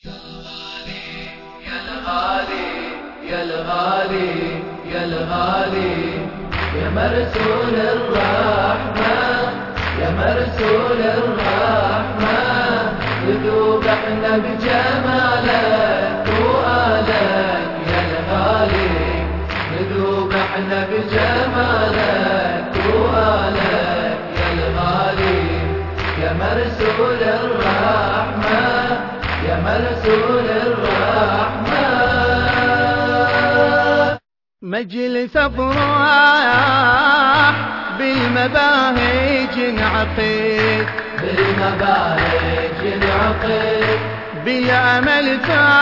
يا الغالي يا الغالي يا الغالي يا مرسول الرحمة يا مرسول الرحمة يذوب احنا بجمالك وآلك يا الغالي يذوب احنا بجمالك وآلك يا الغالي يا مرسول الرحمة يا مرسول الرحمة. مجلس افراح بالمباهج انعقد بالمباهج انعقد بالامل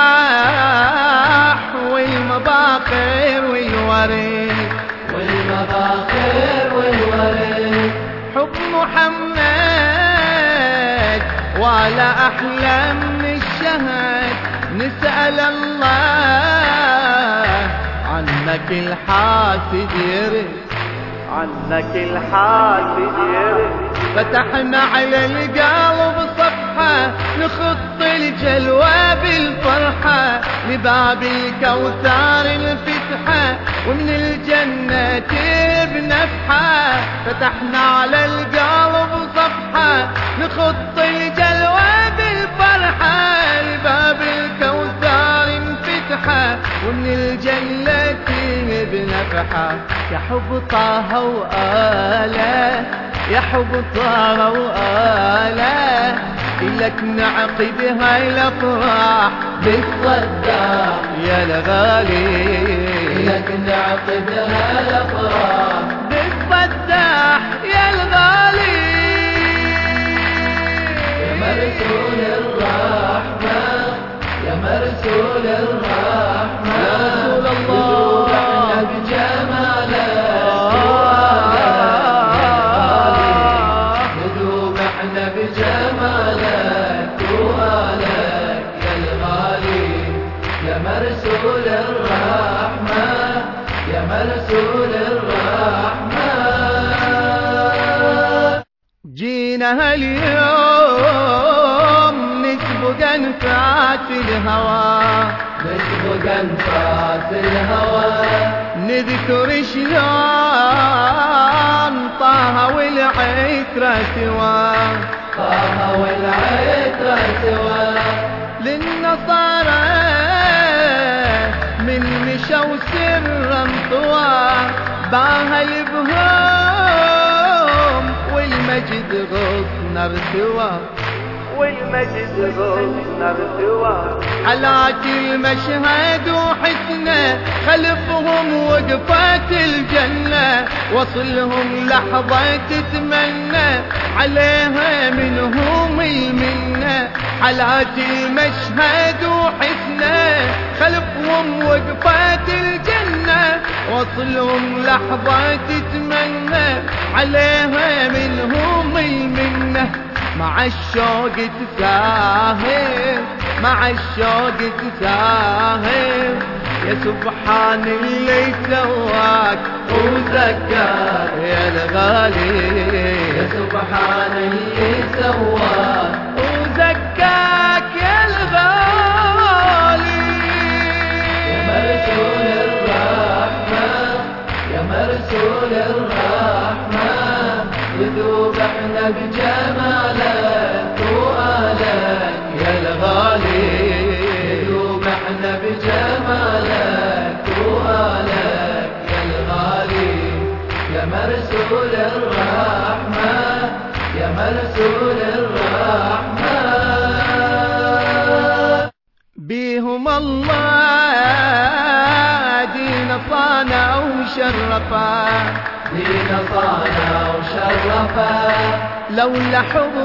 تاح والمباخر والورد والمباخر والورد حب محمد ولا احلى من الشهد نسأل الله عنك الحاسد يرد عنك الحاسد يرد فتحنا على القلب صفحة نخط الجلوة بالفرحة لباب الكوثر الفتحة ومن الجنة بنفحة فتحنا على القلب صفحة نخط الجلوة بالفرحة لباب الكوثر انفتحة ومن الجنة بنفحة يا حب طه وآله يا حب طه وآله إلك نعقد هاي الأفراح بالصداق يا الغالي إلك نعقد هاي الأفراح بالصداق يا الغالي يا مرسول الرحمة يا مرسول الرحمة يا رسول الله يذوب احنا بجمالك وآلك يا الغالي يا مرسول الرحمة يا مرسول الرحمة. جينا هاليوم نسبق انفاس الهوى نسبق انفاس الهوى نذكر شلون طه والعترة سوا طه والعترة سوا للنصارى من مشوا سرا طوى باها البهوم والمجد غصن ارتوى والمجد غصن ارتوى حلاك المشهد وحسنه خلفهم وقفات الجنة وصلهم لحظة تتمنى عليها منهم المنة حلاك المشهد وحسنه خلفهم وقفات الجنة وصلهم لحظة تتمنى عليها منهم المنة مع الشوق تساهر مع الشوق تساهر يا سبحان اللي سواك وزكاك يا الغالي يا سبحان اللي سواك وزكاك يا الغالي يا مرسول الرحمة يا مرسول الرحمة يذوب احنا بجمالك وآلك يا الغالي يذوب احنا بجمالك وآلك يا الغالي يا مرسول الرحمة يا مرسول الرحمة. بيهم الله دين صانع وشرفا دين صانع وشرفا لولا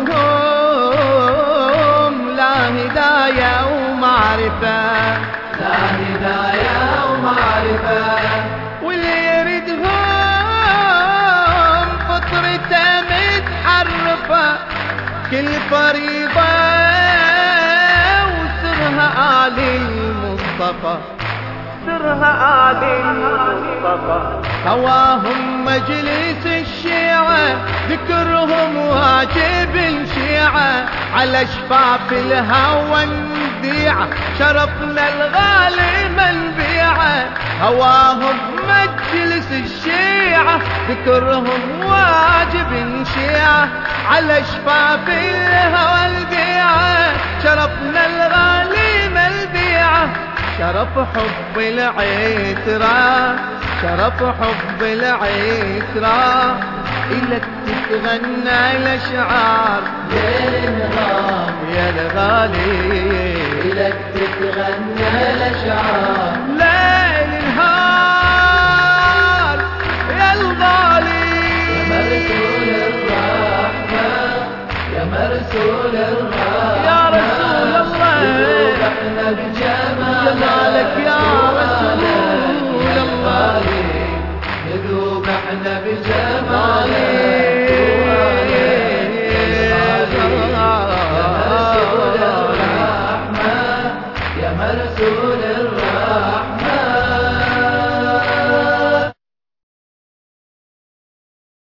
حبهم لا هداية ومعرفة لا هداية ومعرفة واللي يردهم فطرته متحرفة كل فريضة وسرها آل المصطفى سرها آل المصطفى هواهم مجلس الشيعة ذكرهم واجب الشيعة على شفاف الهوى وديعة شرفنا الغالي من بيعه هواهم مجلس الشيعة ذكرهم واجب شيعة على شفاف الهوى البيعة شرفنا الغالي من بيعه شرف حب العترة شرف حب العترة إلك تتغنى الأشعار يا الغالي إلك تتغنى الأشعار ليل نهار يا الغالي يا مرسول الرحمة يا رسول الله ذوبحنا جمالك يا رسول الله ذوبحنا بجمالك يا مرسول الرحمة